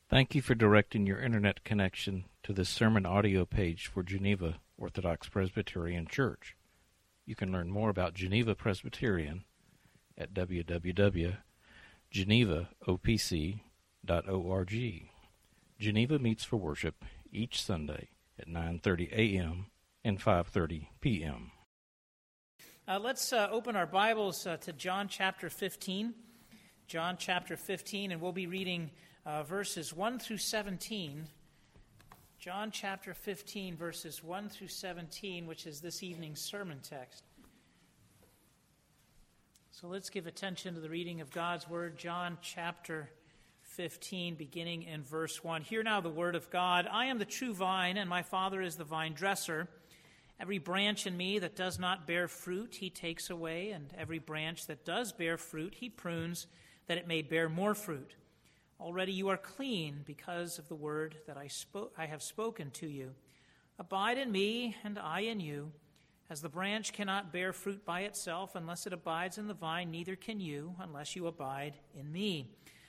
Thank you for directing your internet connection to this sermon audio page for Geneva Orthodox Presbyterian Church. You can learn more about Geneva Presbyterian at www.genevaopc.org. Geneva meets for worship each Sunday at 9:30 a.m. and 5:30 p.m. Let's open our Bibles to John chapter 15. John chapter 15, and we'll be reading verses 1 through 17. John chapter 15, verses 1 through 17, which is this evening's sermon text. So let's give attention to the reading of God's Word. John chapter 15, beginning in verse 1. Hear now the word of God. I am the true vine, and my Father is the vine dresser. Every branch in me that does not bear fruit, he takes away, and every branch that does bear fruit, he prunes, that it may bear more fruit. Already you are clean because of the word that I have spoken to you. Abide in me, and I in you. As the branch cannot bear fruit by itself unless it abides in the vine, neither can you unless you abide in me.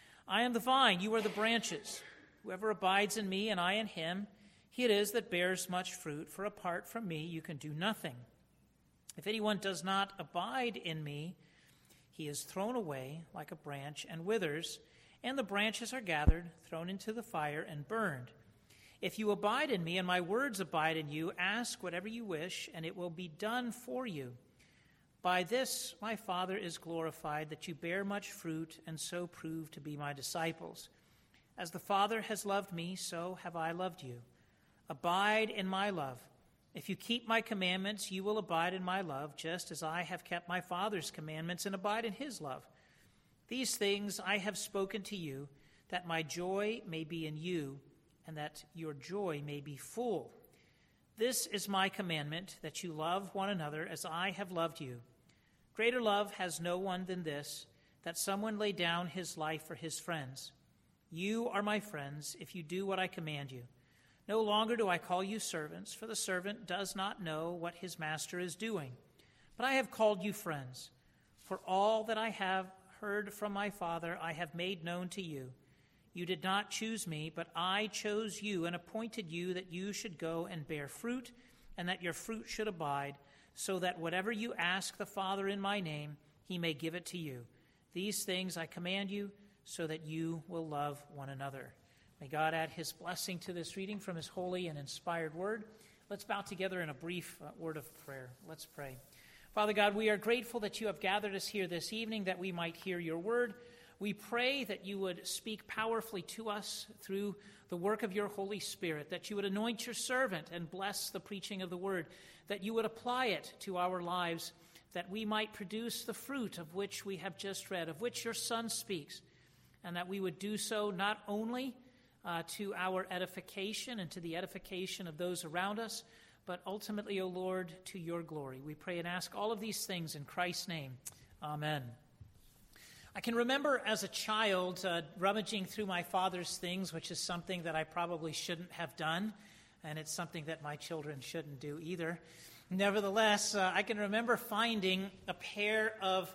I am the vine, you are the branches. Whoever abides in me and I in him, he it is that bears much fruit, for apart from me you can do nothing. If anyone does not abide in me, he is thrown away like a branch and withers, and the branches are gathered, thrown into the fire, and burned. If you abide in me and my words abide in you, ask whatever you wish, and it will be done for you. By this my Father is glorified, that you bear much fruit, and so prove to be my disciples. As the Father has loved me, so have I loved you. Abide in my love. If you keep my commandments, you will abide in my love, just as I have kept my Father's commandments and abide in his love. These things I have spoken to you, that my joy may be in you, and that your joy may be full. This is my commandment, that you love one another as I have loved you. Greater love has no one than this, that someone lay down his life for his friends. You are my friends if you do what I command you. No longer do I call you servants, for the servant does not know what his master is doing. But I have called you friends, for all that I have heard from my Father I have made known to you. You did not choose me, but I chose you and appointed you that you should go and bear fruit, and that your fruit should abide, so that whatever you ask the Father in my name, he may give it to you. These things I command you, so that you will love one another. May God add his blessing to this reading from his holy and inspired word. Let's bow together in a brief word of prayer. Let's pray. Father God, we are grateful that you have gathered us here this evening that we might hear your word. We pray that you would speak powerfully to us through the work of your Holy Spirit, that you would anoint your servant and bless the preaching of the word, that you would apply it to our lives, that we might produce the fruit of which we have just read, of which your Son speaks, and that we would do so not only to our edification and to the edification of those around us, but ultimately, O Lord, to your glory. We pray and ask all of these things in Christ's name. Amen. I can remember as a child rummaging through my father's things, which is something that I probably shouldn't have done, and it's something that my children shouldn't do either. Nevertheless, I can remember finding a pair of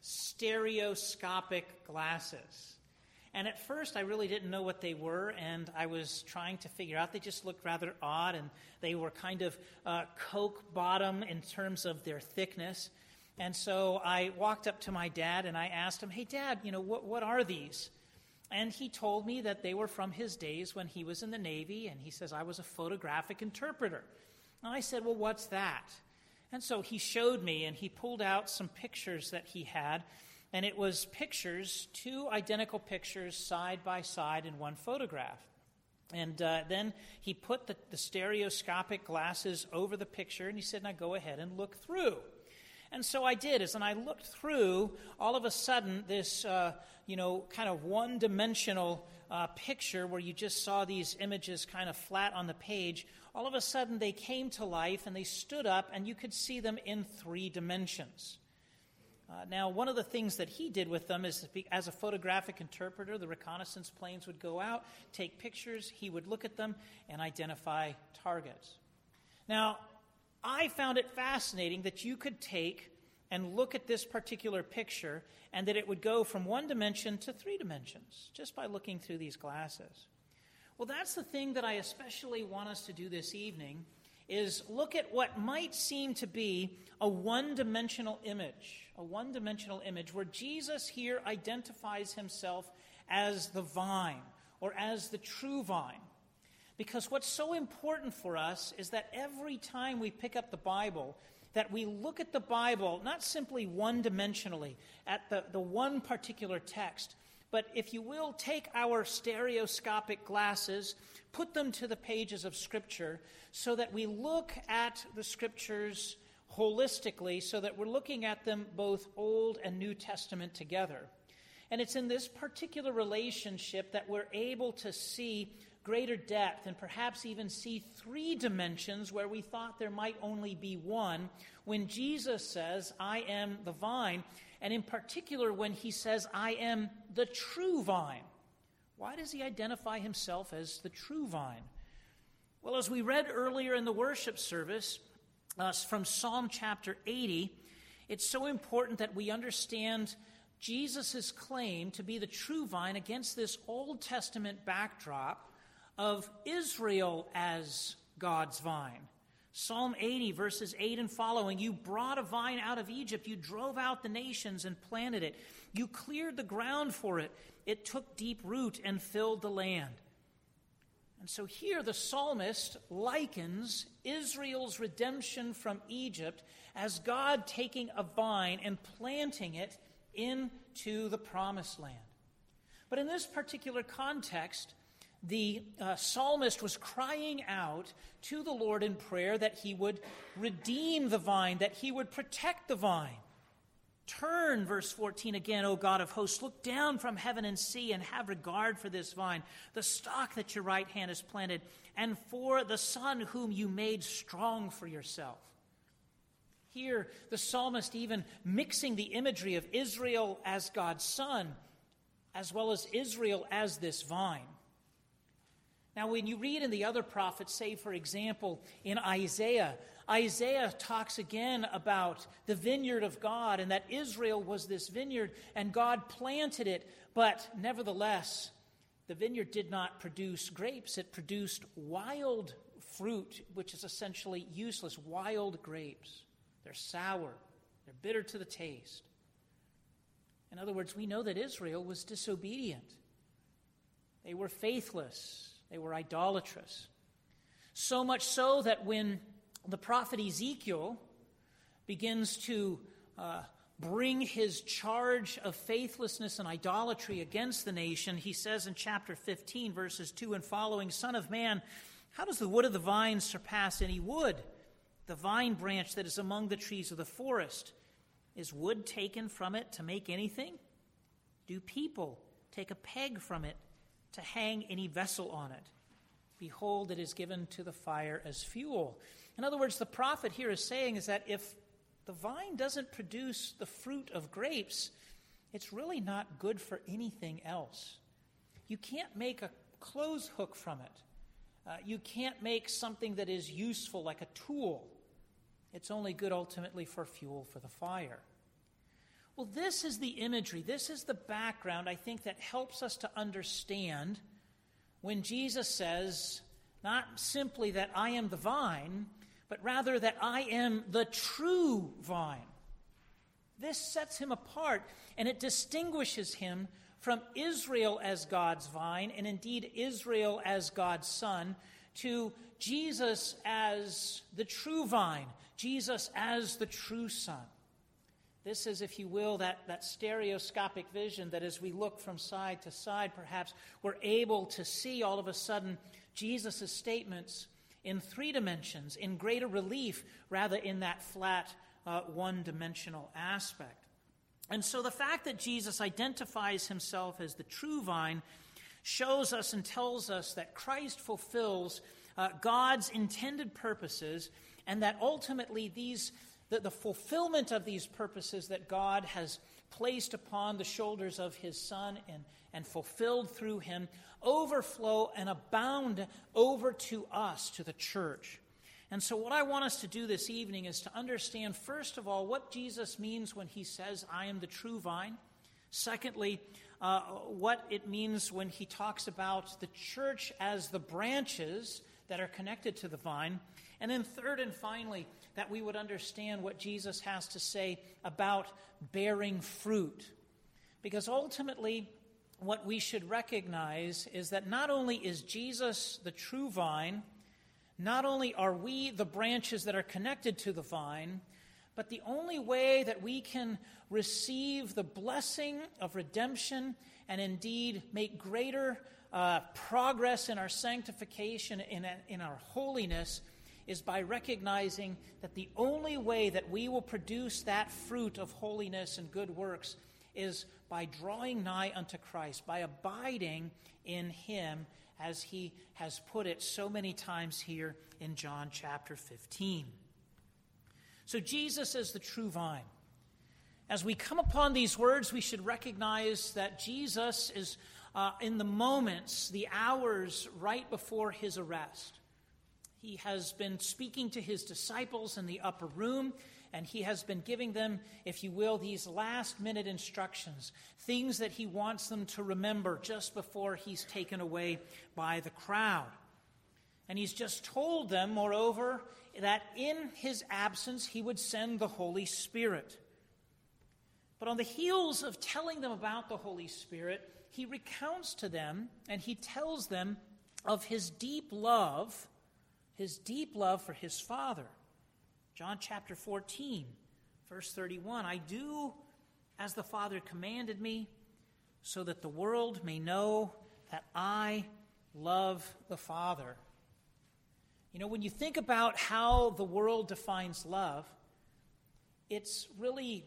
stereoscopic glasses. And at first, I really didn't know what they were, and I was trying to figure out. They just looked rather odd, and they were kind of Coke bottom in terms of their thickness. And so I walked up to my dad, and I asked him, "Hey, Dad, what are these?" And he told me that they were from his days when he was in the Navy, and he says I was a photographic interpreter. And I said, "Well, what's that?" And so he showed me, and he pulled out some pictures that he had. And it was pictures, two identical pictures side by side in one photograph. And then he put the stereoscopic glasses over the picture, and he said, "Now go ahead and look through." And so I did. As I looked through, all of a sudden, this kind of one-dimensional picture where you just saw these images kind of flat on the page, all of a sudden they came to life, and they stood up, and you could see them in 3 dimensions. Now, one of the things that he did with them is, as a photographic interpreter, the reconnaissance planes would go out, take pictures, he would look at them, and identify targets. Now, I found it fascinating that you could take and look at this particular picture, and that it would go from 1 dimension to 3 dimensions, just by looking through these glasses. Well, that's the thing that I especially want us to do this evening, is look at what might seem to be a one-dimensional image where Jesus here identifies himself as the vine or as the true vine. Because what's so important for us is that every time we pick up the Bible, that we look at the Bible not simply one-dimensionally at the one particular text, but if you will, take our stereoscopic glasses, put them to the pages of Scripture so that we look at the Scriptures holistically, so that we're looking at them both Old and New Testament together. And it's in this particular relationship that we're able to see greater depth and perhaps even see three dimensions where we thought there might only be one when Jesus says, I am the vine, and in particular when he says, I am the true vine. Why does he identify himself as the true vine? Well, as we read earlier in the worship service from Psalm chapter 80, it's so important that we understand Jesus' claim to be the true vine against this Old Testament backdrop of Israel as God's vine. Psalm 80, verses 8 and following, you brought a vine out of Egypt. You drove out the nations and planted it. You cleared the ground for it. It took deep root and filled the land. And so here the psalmist likens Israel's redemption from Egypt as God taking a vine and planting it into the promised land. But in this particular context, the psalmist was crying out to the Lord in prayer that he would redeem the vine, that he would protect the vine. Turn, verse 14 again, O God of hosts, look down from heaven and see and have regard for this vine, the stock that your right hand has planted, and for the son whom you made strong for yourself. Here, the psalmist even mixing the imagery of Israel as God's son, as well as Israel as this vine. Now, when you read in the other prophets, say, for example, in Isaiah talks again about the vineyard of God and that Israel was this vineyard and God planted it, but nevertheless, the vineyard did not produce grapes. It produced wild fruit, which is essentially useless, wild grapes. They're sour. They're bitter to the taste. In other words, we know that Israel was disobedient. They were faithless. They were idolatrous. So much so that when the prophet Ezekiel begins to bring his charge of faithlessness and idolatry against the nation, he says in chapter 15, verses 2 and following, Son of man, how does the wood of the vine surpass any wood? The vine branch that is among the trees of the forest. Is wood taken from it to make anything? Do people take a peg from it to hang any vessel on it? Behold, it is given to the fire as fuel. In other words, the prophet here is saying is that if the vine doesn't produce the fruit of grapes, it's really not good for anything else. You can't make a clothes hook from it. You can't make something that is useful like a tool. It's only good ultimately for fuel for the fire. Well, this is the imagery, this is the background, I think, that helps us to understand when Jesus says, not simply that I am the vine, but rather that I am the true vine. This sets him apart, and it distinguishes him from Israel as God's vine, and indeed Israel as God's son, to Jesus as the true vine, Jesus as the true son. This is, if you will, that stereoscopic vision that as we look from side to side, perhaps we're able to see all of a sudden Jesus' statements in three dimensions, in greater relief, rather in that flat, one-dimensional aspect. And so the fact that Jesus identifies himself as the true vine shows us and tells us that Christ fulfills God's intended purposes, and that ultimately the fulfillment of these purposes that God has placed upon the shoulders of his Son and fulfilled through him overflow and abound over to us, to the church. And so what I want us to do this evening is to understand, first of all, what Jesus means when he says, I am the true vine. Secondly, what it means when he talks about the church as the branches that are connected to the vine. And then third and finally, that we would understand what Jesus has to say about bearing fruit. Because ultimately, what we should recognize is that not only is Jesus the true vine, not only are we the branches that are connected to the vine, but the only way that we can receive the blessing of redemption and indeed make greater progress in our sanctification, in our holiness, is by recognizing that the only way that we will produce that fruit of holiness and good works is by drawing nigh unto Christ, by abiding in him, as he has put it so many times here in John chapter 15. So Jesus is the true vine. As we come upon these words, we should recognize that Jesus is in the moments, the hours right before his arrest. He has been speaking to his disciples in the upper room, and he has been giving them, if you will, these last-minute instructions, things that he wants them to remember just before he's taken away by the crowd. And he's just told them, moreover, that in his absence he would send the Holy Spirit. But on the heels of telling them about the Holy Spirit, he recounts to them and he tells them of his deep love for his Father. John chapter 14, verse 31, I do as the Father commanded me, so that the world may know that I love the Father. You know, when you think about how the world defines love, it's really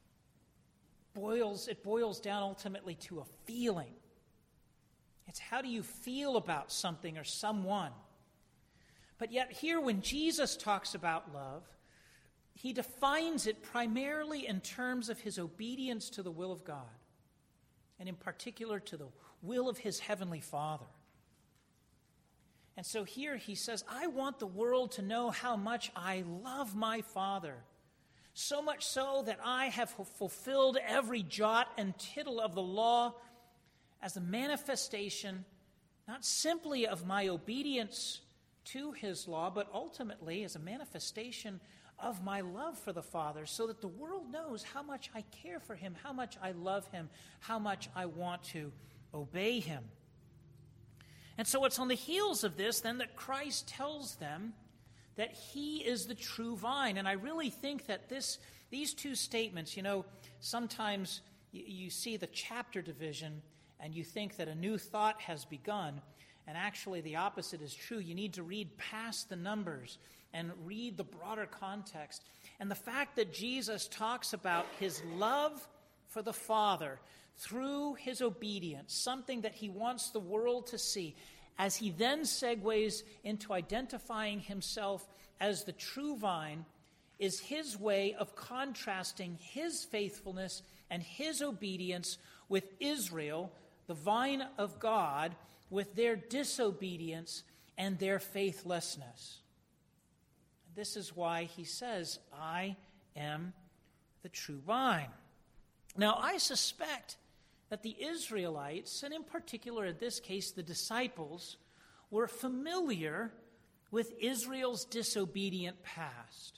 boils down ultimately to a feeling. It's how do you feel about something or someone? But yet here when Jesus talks about love, he defines it primarily in terms of his obedience to the will of God, and in particular to the will of his heavenly Father. And so here he says, I want the world to know how much I love my Father, so much so that I have fulfilled every jot and tittle of the law as a manifestation, not simply of my obedience to his law, but ultimately as a manifestation of my love for the Father, so that the world knows how much I care for him, how much I love him, how much I want to obey him. And so it's on the heels of this then that Christ tells them that he is the true vine. And I really think that these two statements, you know, sometimes you see the chapter division and you think that a new thought has begun. And actually the opposite is true. You need to read past the numbers and read the broader context. And the fact that Jesus talks about his love for the Father through his obedience, something that he wants the world to see, as he then segues into identifying himself as the true vine, is his way of contrasting his faithfulness and his obedience with Israel, the vine of God, with their disobedience and their faithlessness. This is why he says, I am the true vine. Now, I suspect that the Israelites, and in particular in this case the disciples, were familiar with Israel's disobedient past.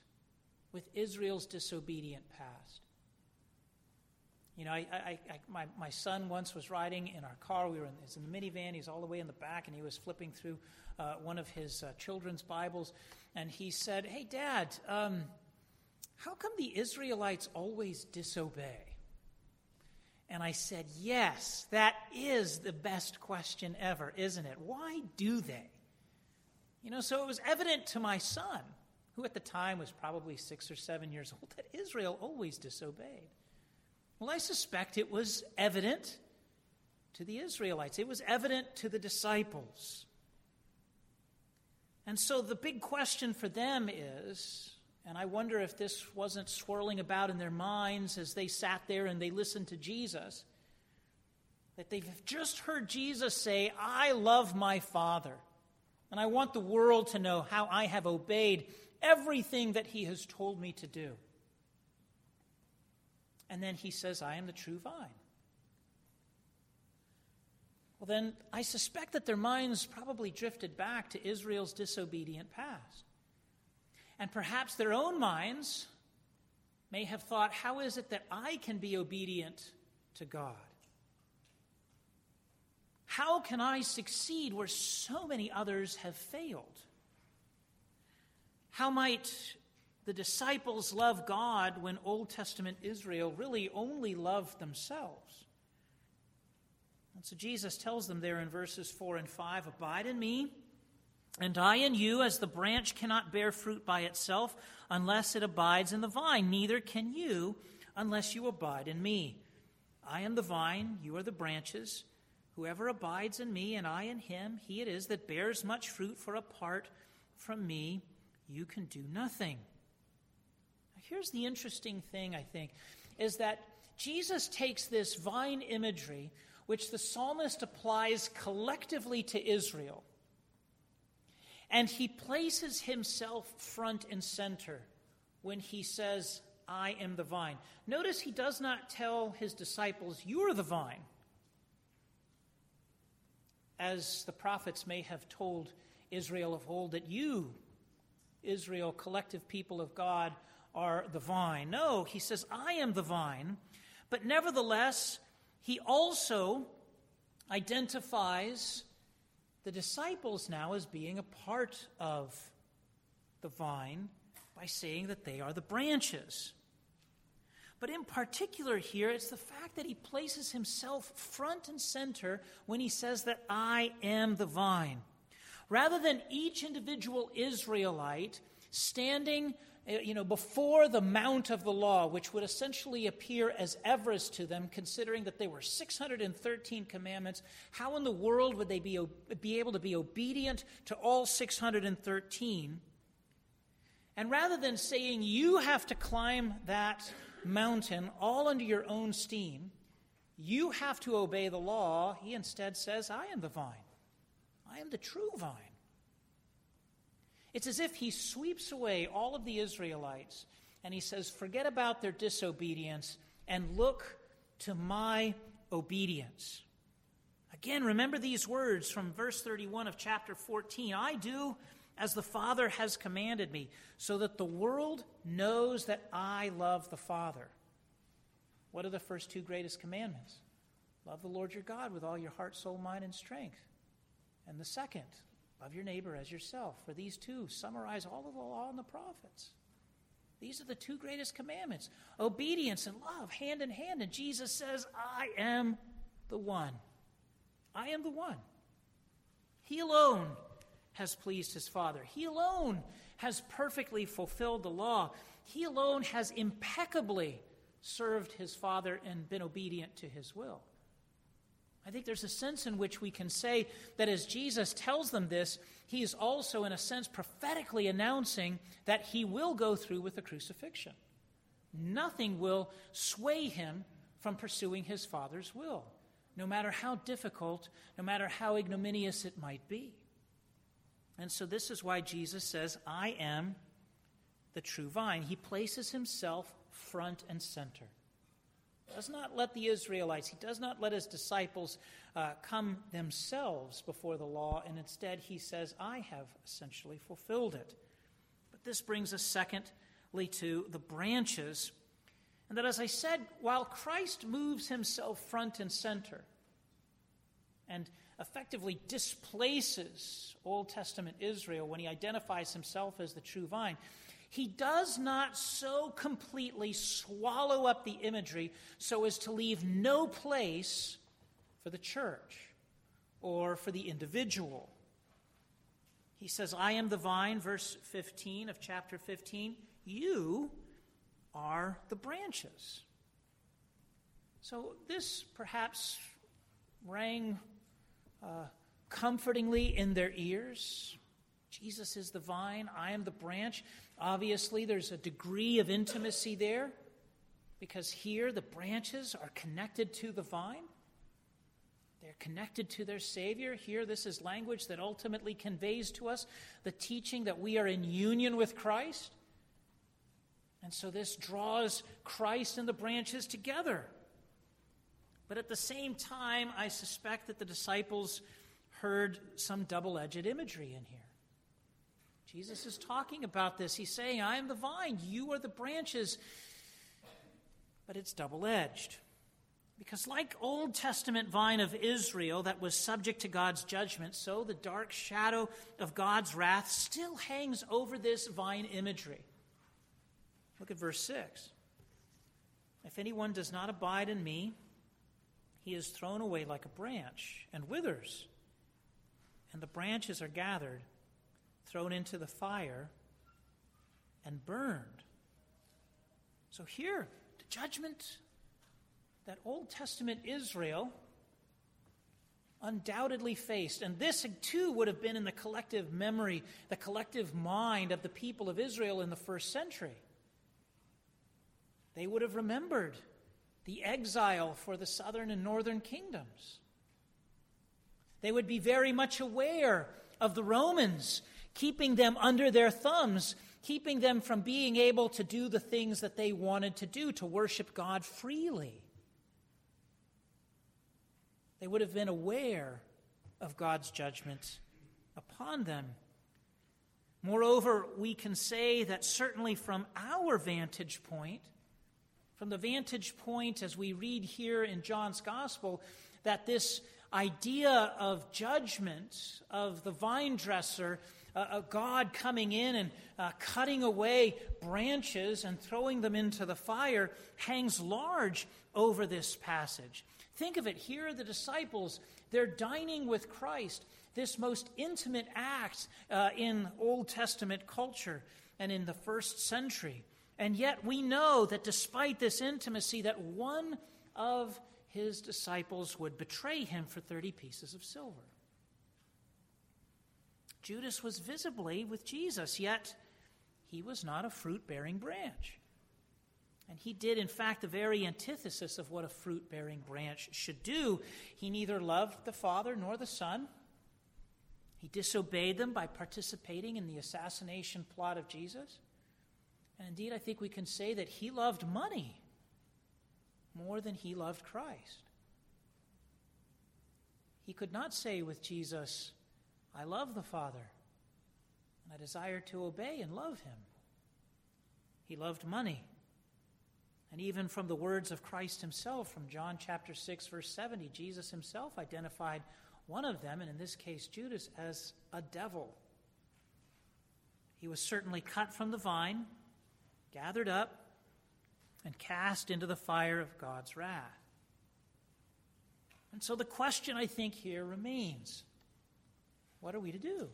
You know, my son once was riding in our car. He was in the minivan. He was all the way in the back, and he was flipping through one of his children's Bibles. And he said, hey, Dad, how come the Israelites always disobey? And I said, yes, that is the best question ever, isn't it? Why do they? You know, so it was evident to my son, who at the time was probably 6 or 7 years old, that Israel always disobeyed. Well, I suspect it was evident to the Israelites. It was evident to the disciples. And so the big question for them is, and I wonder if this wasn't swirling about in their minds as they sat there and they listened to Jesus, that they've just heard Jesus say, I love my Father, and I want the world to know how I have obeyed everything that he has told me to do. And then he says, I am the true vine. well, then I suspect that their minds probably drifted back to Israel's disobedient past. And perhaps their own minds may have thought, how is it that I can be obedient to God? How can I succeed where so many others have failed? How might the disciples love God when Old Testament Israel really only loved themselves? And so Jesus tells them there in verses 4 and 5, abide in me, and I in you, as the branch cannot bear fruit by itself unless it abides in the vine, neither can you unless you abide in me. I am the vine, you are the branches. Whoever abides in me and I in him, he it is that bears much fruit, for apart from me you can do nothing. Now, here's the interesting thing, I think, is that Jesus takes this vine imagery, which the psalmist applies collectively to Israel, and he places himself front and center when he says, I am the vine. Notice he does not tell his disciples, you're the vine, as the prophets may have told Israel of old, that you, Israel, collective people of God, are the vine. No, he says, I am the vine. But nevertheless, he also identifies the disciples now as being a part of the vine by saying that they are the branches. But in particular here, it's the fact that he places himself front and center when he says that I am the vine. Rather than each individual Israelite standing before the mount of the law, which would essentially appear as Everest to them, considering that there were 613 commandments, how in the world would they be able to be obedient to all 613? And rather than saying, you have to climb that mountain all under your own steam, you have to obey the law, he instead says, I am the vine. I am the true vine. It's as if he sweeps away all of the Israelites and he says, forget about their disobedience and look to my obedience. Again, remember these words from verse 31 of chapter 14. I do as the Father has commanded me, so that the world knows that I love the Father. What are the first two greatest commandments? Love the Lord your God with all your heart, soul, mind, and strength. And the second, love your neighbor as yourself. For these two summarize all of the law and the prophets. These are the two greatest commandments. Obedience and love, hand in hand. And Jesus says, I am the one. I am the one. He alone has pleased his Father. He alone has perfectly fulfilled the law. He alone has impeccably served his Father and been obedient to his will. I think there's a sense in which we can say that as Jesus tells them this, he is also, in a sense, prophetically announcing that he will go through with the crucifixion. Nothing will sway him from pursuing his Father's will, no matter how difficult, no matter how ignominious it might be. And so this is why Jesus says, I am the true vine. He places himself front and center. He does not let the Israelites, he does not let his disciples come themselves before the law, and instead he says, I have essentially fulfilled it. But this brings us secondly to the branches, and that, as I said, while Christ moves himself front and center and effectively displaces Old Testament Israel when he identifies himself as the true vine, he does not so completely swallow up the imagery so as to leave no place for the church or for the individual. He says, I am the vine, verse 15 of chapter 15. You are the branches. So this perhaps rang comfortingly in their ears. Jesus is the vine, I am the branch. Obviously, there's a degree of intimacy there, because here the branches are connected to the vine. They're connected to their Savior. Here, this is language that ultimately conveys to us the teaching that we are in union with Christ. And so this draws Christ and the branches together. But at the same time, I suspect that the disciples heard some double-edged imagery in here. Jesus is talking about this. He's saying, I am the vine, you are the branches. But it's double-edged. Because like Old Testament vine of Israel that was subject to God's judgment, so the dark shadow of God's wrath still hangs over this vine imagery. Look at verse 6. If anyone does not abide in me, he is thrown away like a branch and withers, and the branches are gathered, thrown into the fire, and burned. So here, the judgment that Old Testament Israel undoubtedly faced, and this too would have been in the collective memory, the collective mind of the people of Israel in the first century. They would have remembered the exile for the southern and northern kingdoms. They would be very much aware of the Romans keeping them under their thumbs, keeping them from being able to do the things that they wanted to do, to worship God freely. They would have been aware of God's judgment upon them. Moreover, we can say that certainly from our vantage point, from the vantage point as we read here in John's Gospel, that this idea of judgment, of the vine dresser, God coming in and cutting away branches and throwing them into the fire, hangs large over this passage. Think of it. Here are the disciples. They're dining with Christ, this most intimate act in Old Testament culture and in the first century. And yet we know that despite this intimacy, that one of his disciples would betray him for 30 pieces of silver. Judas was visibly with Jesus, yet he was not a fruit-bearing branch. And he did, in fact, the very antithesis of what a fruit-bearing branch should do. He neither loved the Father nor the Son. He disobeyed them by participating in the assassination plot of Jesus. And indeed, I think we can say that he loved money more than he loved Christ. He could not say with Jesus, I love the Father, and I desire to obey and love him. He loved money. And even from the words of Christ himself, from John chapter 6, verse 70, Jesus himself identified one of them, and in this case Judas, as a devil. He was certainly cut from the vine, gathered up, and cast into the fire of God's wrath. And so the question, I think, here remains, what are we to do?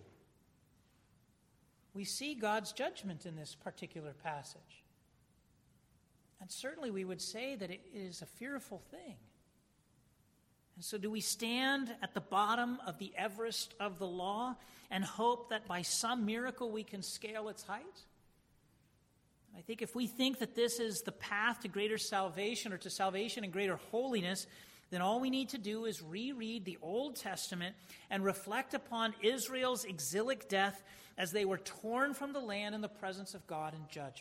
We see God's judgment in this particular passage. And certainly we would say that it is a fearful thing. And so do we stand at the bottom of the Everest of the law and hope that by some miracle we can scale its height? I think if we think that this is the path to greater salvation or to salvation and greater holiness, then all we need to do is reread the Old Testament and reflect upon Israel's exilic death as they were torn from the land in the presence of God in judgment.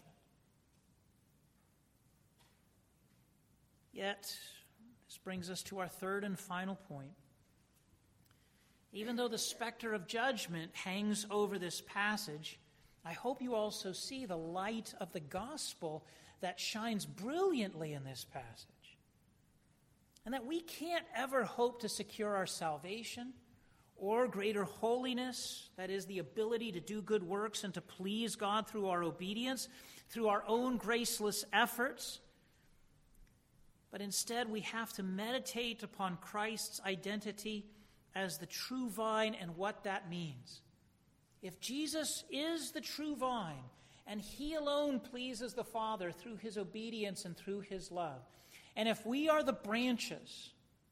Yet, this brings us to our third and final point. Even though the specter of judgment hangs over this passage, I hope you also see the light of the gospel that shines brilliantly in this passage. And that we can't ever hope to secure our salvation or greater holiness, that is, the ability to do good works and to please God through our obedience, through our own graceless efforts. But instead, we have to meditate upon Christ's identity as the true vine and what that means. If Jesus is the true vine, and he alone pleases the Father through his obedience and through his love, and if we are the branches,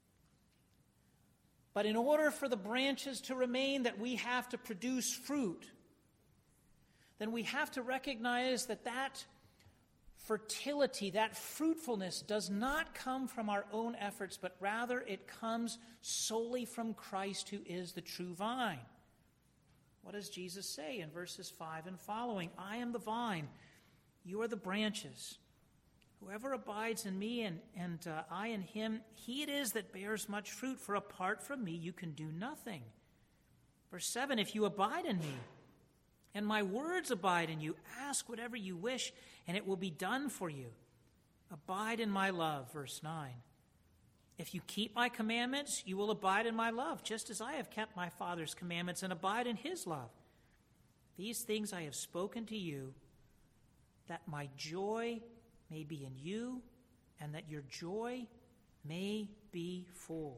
but in order for the branches to remain that we have to produce fruit, then we have to recognize that that fertility, that fruitfulness does not come from our own efforts, but rather it comes solely from Christ, who is the true vine. What does Jesus say in verses 5 and following? I am the vine, you are the branches. Whoever abides in me and I in him, he it is that bears much fruit, for apart from me you can do nothing. Verse 7, if you abide in me, and my words abide in you, ask whatever you wish, and it will be done for you. Abide in my love, verse 9. If you keep my commandments, you will abide in my love, just as I have kept my Father's commandments and abide in his love. These things I have spoken to you, that my joy may be in you, and that your joy may be full.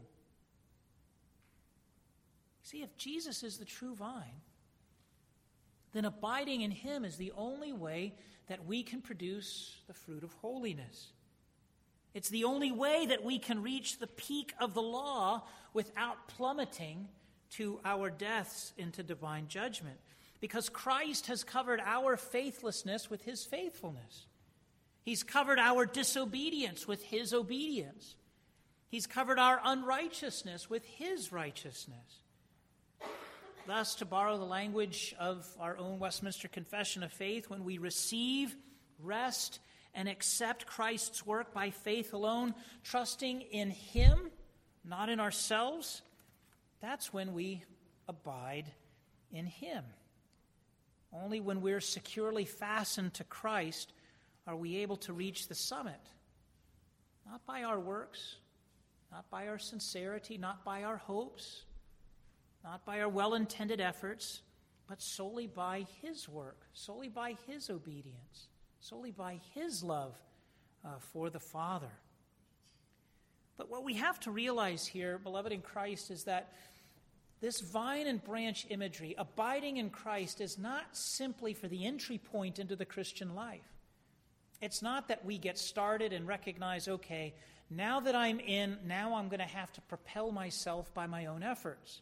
See, if Jesus is the true vine, then abiding in him is the only way that we can produce the fruit of holiness. It's the only way that we can reach the peak of the law without plummeting to our deaths into divine judgment, because Christ has covered our faithlessness with his faithfulness. He's covered our disobedience with his obedience. He's covered our unrighteousness with his righteousness. Thus, to borrow the language of our own Westminster Confession of Faith, when we receive, rest, and accept Christ's work by faith alone, trusting in him, not in ourselves, that's when we abide in him. Only when we're securely fastened to Christ are we able to reach the summit. Not by our works, not by our sincerity, not by our hopes, not by our well-intended efforts, but solely by his work, solely by his obedience, solely by his love for the Father. But what we have to realize here, beloved in Christ, is that this vine and branch imagery, abiding in Christ, is not simply for the entry point into the Christian life. It's not that we get started and recognize, okay, now that I'm in, now I'm going to have to propel myself by my own efforts.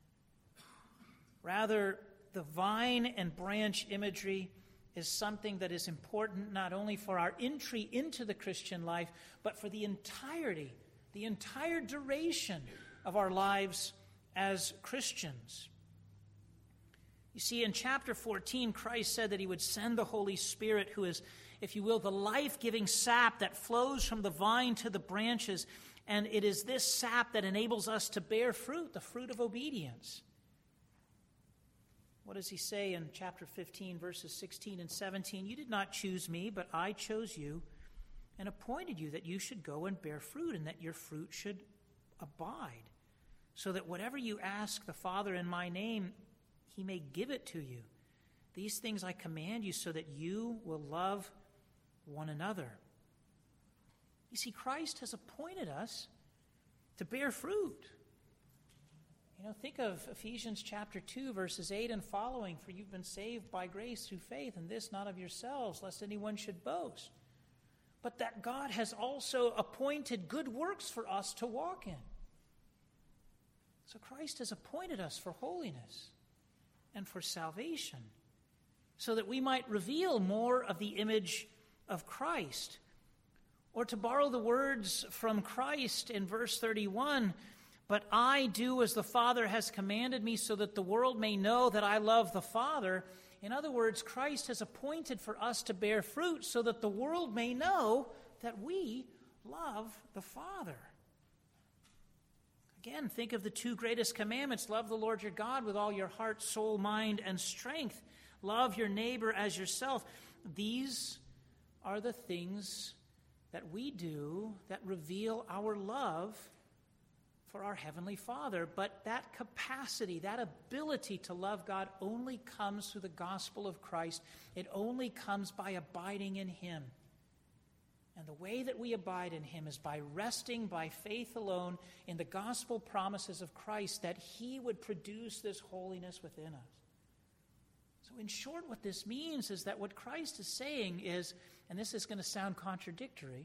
Rather, the vine and branch imagery is something that is important not only for our entry into the Christian life, but for the entirety, the entire duration of our lives as Christians. You see, in chapter 14, Christ said that he would send the Holy Spirit, who is, if you will, the life-giving sap that flows from the vine to the branches, and it is this sap that enables us to bear fruit, the fruit of obedience. What does he say in chapter 15, verses 16 and 17? You did not choose me, but I chose you and appointed you that you should go and bear fruit, and that your fruit should abide, so that whatever you ask the Father in my name, he may give it to you. These things I command you so that you will love one another. You see, Christ has appointed us to bear fruit. Think of Ephesians chapter 2, verses 8 and following. For you've been saved by grace through faith, and this not of yourselves, lest anyone should boast. But that God has also appointed good works for us to walk in. So Christ has appointed us for holiness and for salvation, so that we might reveal more of the image of Christ. Or to borrow the words from Christ in verse 31, but I do as the Father has commanded me, so that the world may know that I love the Father. In other words, Christ has appointed for us to bear fruit so that the world may know that we love the Father. Again, think of the two greatest commandments. Love the Lord your God with all your heart, soul, mind, and strength. Love your neighbor as yourself. These are the things that we do that reveal our love for our Heavenly Father. But that capacity, that ability to love God only comes through the gospel of Christ. It only comes by abiding in him. And the way that we abide in him is by resting by faith alone in the gospel promises of Christ, that he would produce this holiness within us. So in short, what this means is that what Christ is saying is, and this is going to sound contradictory,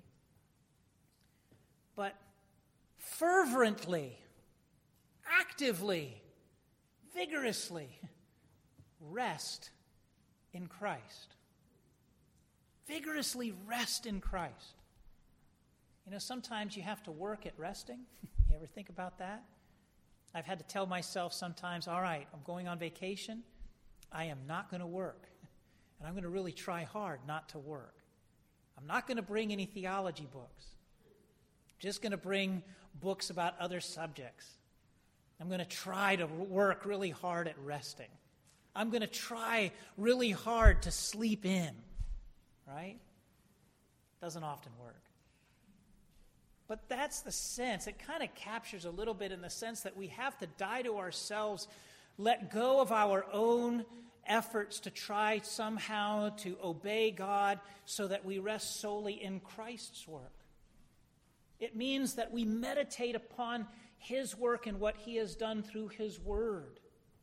but fervently, actively, vigorously rest in Christ. Vigorously rest in Christ. Sometimes you have to work at resting. You ever think about that? I've had to tell myself sometimes, all right, I'm going on vacation. I am not going to work. And I'm going to really try hard not to work. I'm not going to bring any theology books. I'm just going to bring books about other subjects. I'm going to try to work really hard at resting. I'm going to try really hard to sleep in, right? Doesn't often work. But that's the sense. It kind of captures a little bit in the sense that we have to die to ourselves, let go of our own efforts to try somehow to obey God so that we rest solely in Christ's work. It means that we meditate upon His work and what He has done through His Word.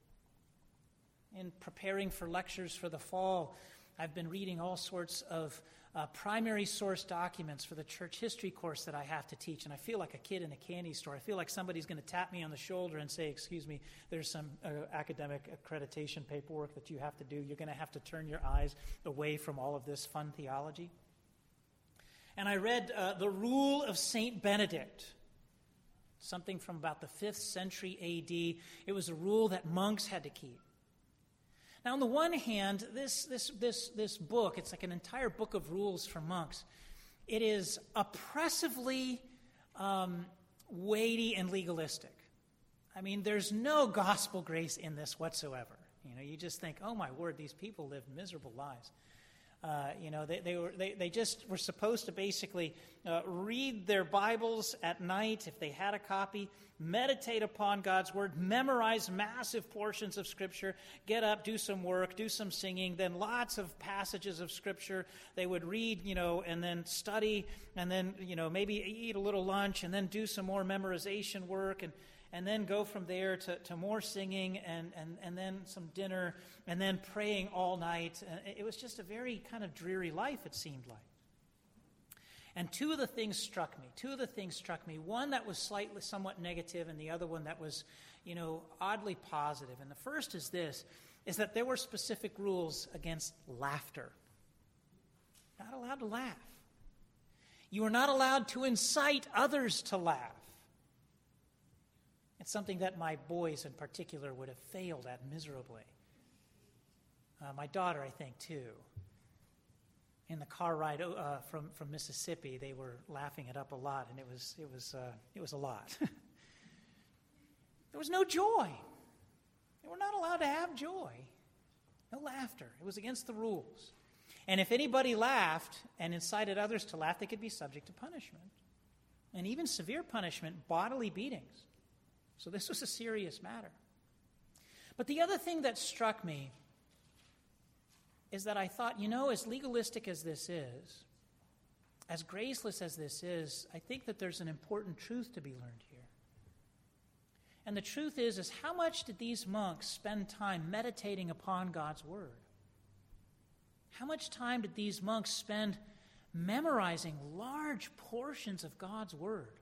In preparing for lectures for the fall, I've been reading all sorts of primary source documents for the church history course that I have to teach, and I feel like a kid in a candy store. I feel like somebody's going to tap me on the shoulder and say, excuse me, there's some academic accreditation paperwork that you have to do. You're going to have to turn your eyes away from all of this fun theology. And I read The Rule of St. Benedict, something from about the 5th century A.D. It was a rule that monks had to keep. Now, on the one hand, this book, it's like an entire book of rules for monks. It is oppressively weighty and legalistic. I mean, there's no gospel grace in this whatsoever. You know, you just think, oh my word, these people live miserable lives. They just were supposed to basically read their Bibles at night if they had a copy, meditate upon God's Word, memorize massive portions of Scripture, get up, do some work, do some singing, then lots of passages of Scripture they would read, and then study, and then, maybe eat a little lunch, and then do some more memorization work, and then go from there to more singing and then some dinner and then praying all night. It was just a very kind of dreary life, it seemed like. And two of the things struck me. One that was somewhat negative and the other one that was, oddly positive. And the first is that there were specific rules against laughter. Not allowed to laugh. You were not allowed to incite others to laugh. It's something that my boys in particular would have failed at miserably. My daughter, I think, too. In the car ride from Mississippi, they were laughing it up a lot, and it was a lot. There was no joy. They were not allowed to have joy. No laughter. It was against the rules. And if anybody laughed and incited others to laugh, they could be subject to punishment. And even severe punishment, bodily beatings. So this was a serious matter. But the other thing that struck me is that I thought, as legalistic as this is, as graceless as this is, I think that there's an important truth to be learned here. And the truth is how much did these monks spend time meditating upon God's Word? How much time did these monks spend memorizing large portions of God's Word?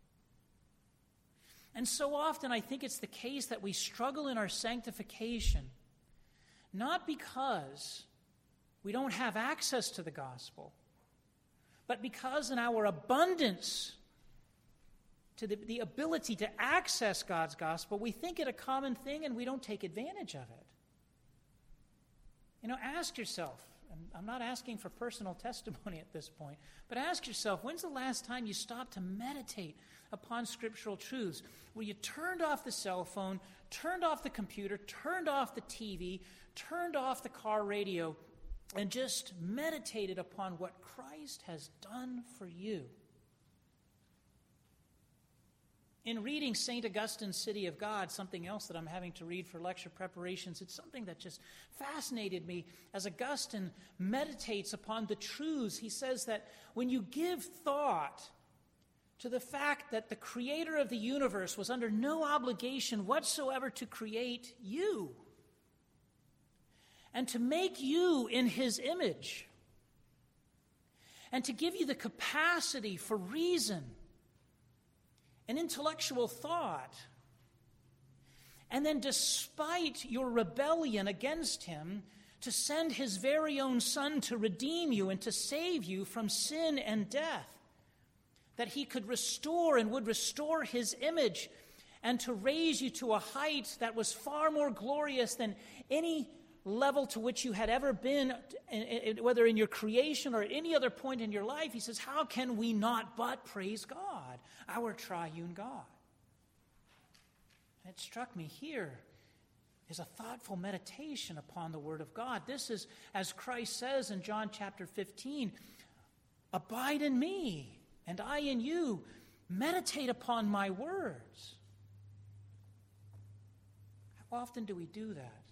And so often I think it's the case that we struggle in our sanctification, not because we don't have access to the gospel, but because in our abundance to the ability to access God's gospel, we think it a common thing and we don't take advantage of it. Ask yourself, and I'm not asking for personal testimony at this point, but ask yourself, when's the last time you stopped to meditate upon scriptural truths, where you turned off the cell phone, turned off the computer, turned off the TV, turned off the car radio, and just meditated upon what Christ has done for you? In reading St. Augustine's City of God, something else that I'm having to read for lecture preparations, it's something that just fascinated me. As Augustine meditates upon the truths, he says that when you give thought to the fact that the creator of the universe was under no obligation whatsoever to create you and to make you in his image and to give you the capacity for reason and intellectual thought, and then despite your rebellion against him, to send his very own Son to redeem you and to save you from sin and death, that he could restore and would restore his image and to raise you to a height that was far more glorious than any level to which you had ever been, whether in your creation or at any other point in your life, he says, how can we not but praise God, our triune God? And it struck me here is a thoughtful meditation upon the Word of God. This is, as Christ says in John chapter 15, abide in me, and I in you. Meditate upon my words. How often do we do that?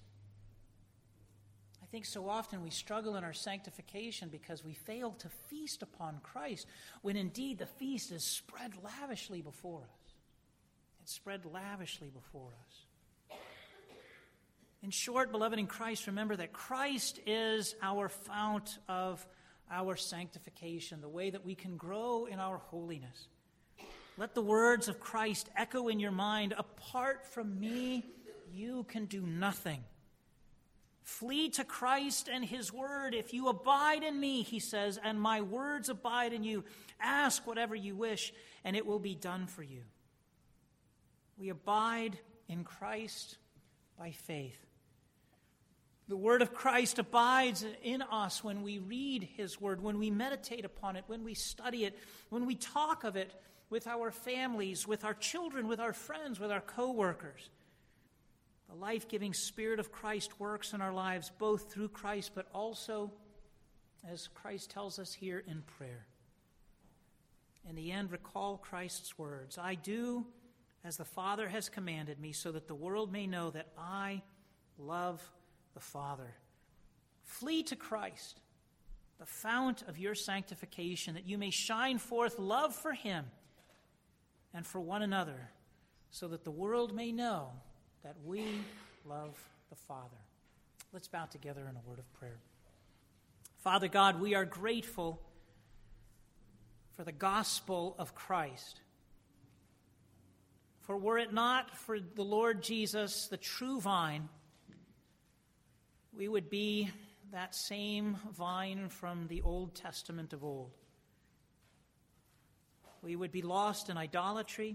I think so often we struggle in our sanctification because we fail to feast upon Christ, when indeed the feast is spread lavishly before us. It's spread lavishly before us. In short, beloved in Christ, remember that Christ is our fount of our sanctification, the way that we can grow in our holiness. Let the words of Christ echo in your mind, apart from me, you can do nothing. Flee to Christ and his word. If you abide in me, he says, and my words abide in you, ask whatever you wish, and it will be done for you. We abide in Christ by faith. The word of Christ abides in us when we read his word, when we meditate upon it, when we study it, when we talk of it with our families, with our children, with our friends, with our co-workers. The life-giving Spirit of Christ works in our lives, both through Christ, but also, as Christ tells us here, in prayer. In the end, recall Christ's words, I do as the Father has commanded me, so that the world may know that I love the Father. Flee to Christ, the fount of your sanctification, that you may shine forth love for him and for one another, so that the world may know that we love the Father. Let's bow together in a word of prayer. Father God, we are grateful for the gospel of Christ. For were it not for the Lord Jesus, the true vine, we would be that same vine from the Old Testament of old. We would be lost in idolatry,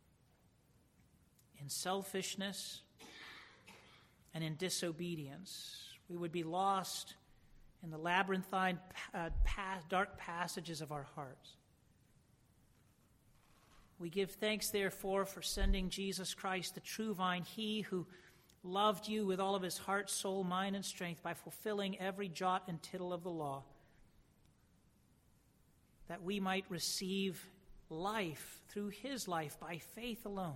in selfishness, and in disobedience. We would be lost in the labyrinthine, dark passages of our hearts. We give thanks, therefore, for sending Jesus Christ, the true vine, he who loved you with all of his heart, soul, mind, and strength by fulfilling every jot and tittle of the law, that we might receive life through his life by faith alone,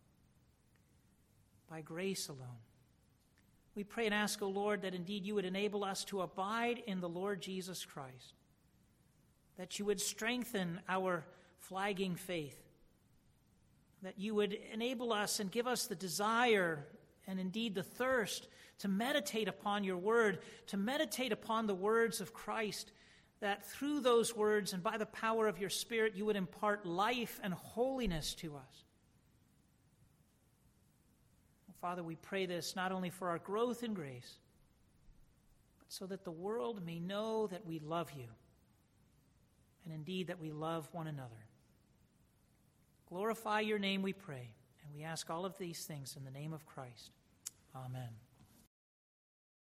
by grace alone. We pray and ask, O Lord, that indeed you would enable us to abide in the Lord Jesus Christ, that you would strengthen our flagging faith, that you would enable us and give us the desire and indeed the thirst to meditate upon your word, to meditate upon the words of Christ, that through those words and by the power of your Spirit you would impart life and holiness to us. Father, we pray this not only for our growth in grace, but so that the world may know that we love you, and indeed that we love one another. Glorify your name, we pray, and we ask all of these things in the name of Christ. Amen.